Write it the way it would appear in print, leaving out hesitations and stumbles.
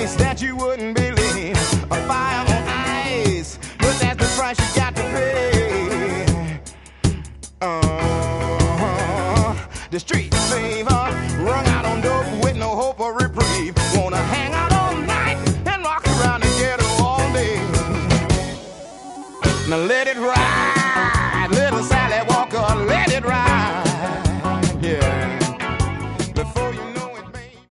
place that you wouldn't believe. A fire on ice, but that's the price you got to pay. The street fever rung out on dope with no hope of reprieve. Wanna hang out all night and walk around the ghetto all day. Now let it ride, little Sally.